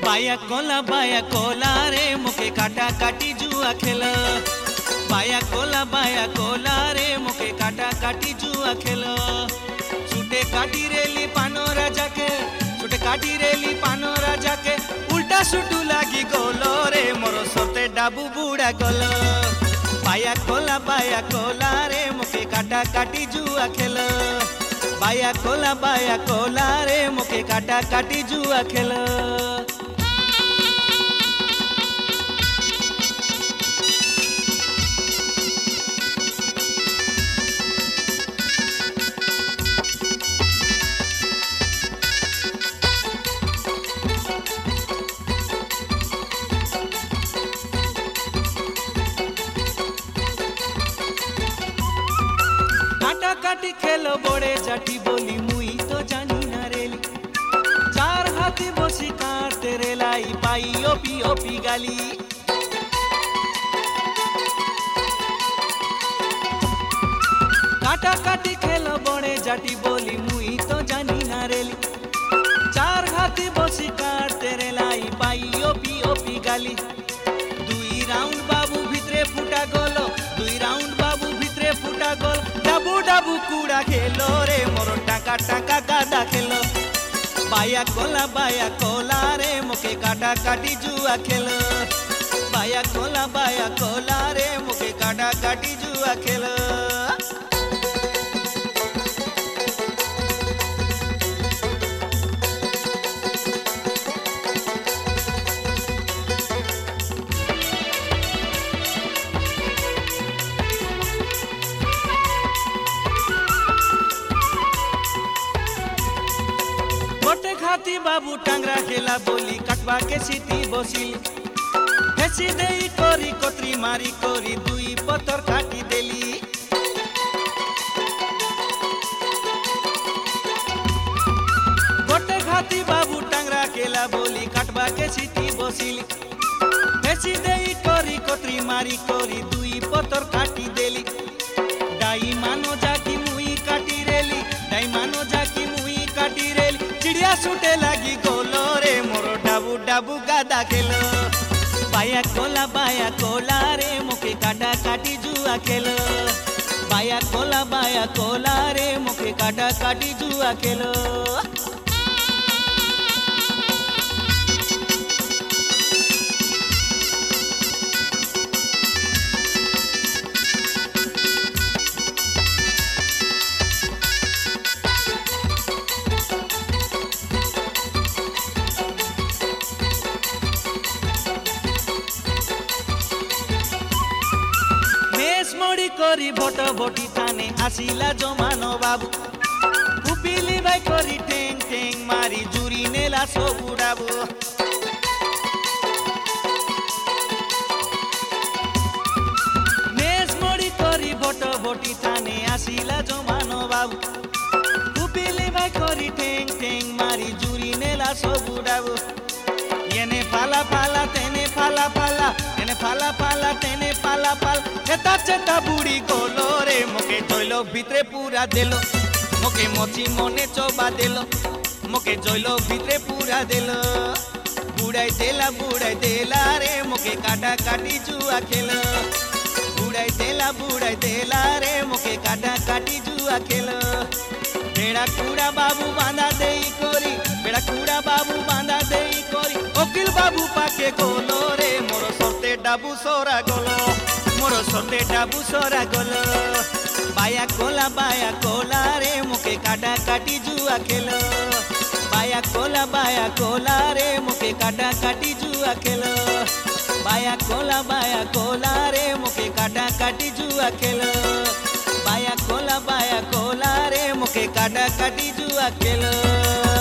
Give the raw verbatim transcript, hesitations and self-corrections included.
बाया कोला बाया कोला रे मुके काटा काटी जुआ खेल। बाया कोला बाया कोला रे मुके काटा काटी जुआ खेल। छुटे काटी रेली पानो राजा के, छुटे काटी रेली पानो राजा के, उल्टा सुटू लागी गोलो रे मोरो सोते डाबू बुड़ा गोलो। बाया कोला बाया कोला रे मुके काटा काटी जुआ खेल। बाया कोला बाया कोला रे मुके काटा काटी जुआ खेल। काटा काटी खेलो बड़े जाटी बोली मुई तो जानी ना रेली। चार हाथी बसी काटते रेलाई पाई ओपी ओपी गाली। काटा काटी खेलो बड़े जाटी बोली मुई तो जानी ना रेली। चार हाथी बसी काटते रेलाई पाई ओपी ओपी गाली। दुई राउंड बाबू भितरे फुटा गोलो, दुई राउंड बाबू भितरे फुटा गोल। डाबू डाबू कूड़ा खेलो रे मोरो टाका टाका गादा खेलो। बाया कोला बाया कोला रे मुके काटा काटी जुआ खेलो। बाया कोला बाया कोला रे मुके काटा काटी जुआ खेलो। गोटे खाती बाबू टांगरा खेला बोली काटवा के सीटी बसिल। हेसी देई कोरी कोतरी मारी कोरी दुई पत्थर काटी देली। गोटे खाती बाबू टांगरा खेला बोली काटवा के सीटी बसिल। हेसी देई कोरी कोतरी मारी कोरी दुई पत्थर काटी देली। दाई मानो जाकी मुई काटी रेली, दाई मानो जाकी मुई काटी रेली। चिड़िया सुटे लगी गोलो रे मोरो डाबू डाबू गादा खेलो। बाया कोला बाया कोला रे मुके काटा काटी जुआ खेलो। बाया कोला बाया कोला रे मुके काटा काटी जुआ खेलो। मोड़ी करी भोट भोटी थाने आसिला जमानो बाबू। उपिली भाई करी टेंग टेंग मारी जुरी नेला सबु डाबू। मेस मोड़ी करी भोट भोटी थाने आसिला जमानो बाबू। उपिली भाई करी टेंग टेंग मारी जुरी नेला सबु डाबू। येने फाला फाला तेने फाला फाला, तेने फाला फाला तेने फाला फाला। चेता चेता बुड़ी गोलो रे मुके जोइलो भितरे पूरा देलो। मुके मोची मने चोबा देलो, मुके जोइलो भितरे पूरा देलो। बुड़ाई देला बुड़ाई देला रे मुके काटा काटी जुआ खेलो। बुड़ाई देला बुड़ाई देला रे मुके काटा काटी जुआ खेलो। बेड़ा कूड़ा बाबू बांधा देई कोरी, बेड़ा कूड़ा बाबू बांधा देई कोरी। ओकिल बाबू पाके गोलो रे मोरो सोते डाबू सोरा गोलो, मोरो सोते डाबू सोरा गोलो। बाया कोला बाया कोला रे मुके काटा काटी जुआ खेलो। बाया कोला बाया कोला रे मुके काटा काटी जुआ खेलो। बाया कोला बाया कोला रे मुके काटा काटी जुआ खेलो। बाया कोला बाया कोला रे मुके काटा काटी जुआ खेलो।